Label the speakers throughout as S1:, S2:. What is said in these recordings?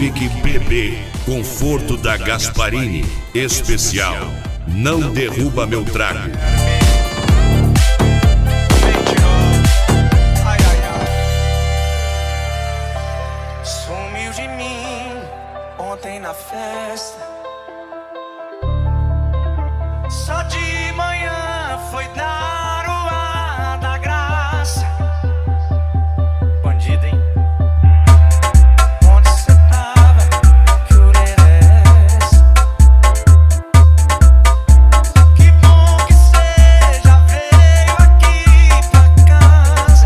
S1: Unique BB, conforto da Gasparini, especial. Não derruba meu trago.
S2: Sumiu de mim ontem na festa. Só de manhã foi dar o ar da graça. Bandido, hein? Onde cê tava? Que orelha é essa? Que bom que cê já veio aqui pra casa.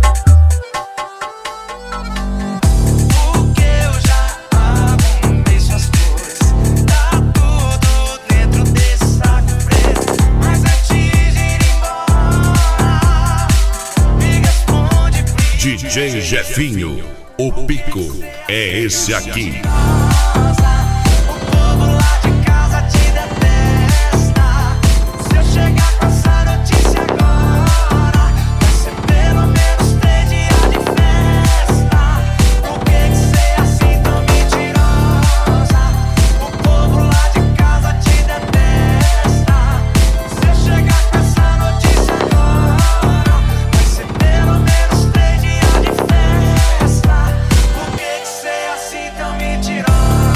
S2: Porque eu já arrumei suas coisas. Tá tudo dentro desse saco preto. Mas antes de ir embora, me responde, please.
S1: DJ Jefinho, o pico é esse aqui.
S2: O povo lá de casa te detesta. Se eu chegar com essa notícia agora, vai ser pelo menos 3 dias de festa. Por que cê é assim tão mentirosa? O povo lá de casa te detesta. Se eu chegar com essa notícia agora, vai ser pelo menos 3 dias de festa. Por que cê é assim tão mentirosa?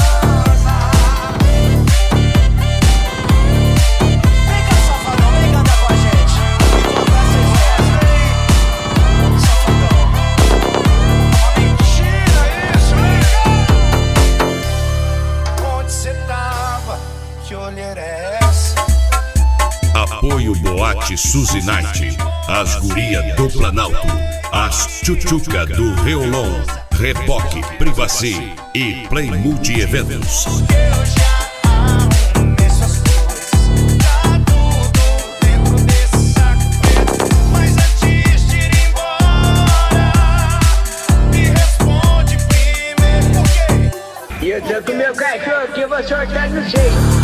S2: Vem cá, safadão, vem cantar com a gente. E contar essas festas aí, safadão. Uma mentira isso, vem cá. Onde cê tava? Que olheira é essa?
S1: Apoio Boate Suzy Night, as guria do Planalto, as tchutchuca do Reolon, Reboque, Privacy e Play Multi Eventos.
S2: Eu já arrumei suas coisas. Tá tudo dentro desse saco preto. Mas antes de ir embora, me responde primeiro por quê?
S3: E eu tô com meu cachorro que eu vou soltar no jeito.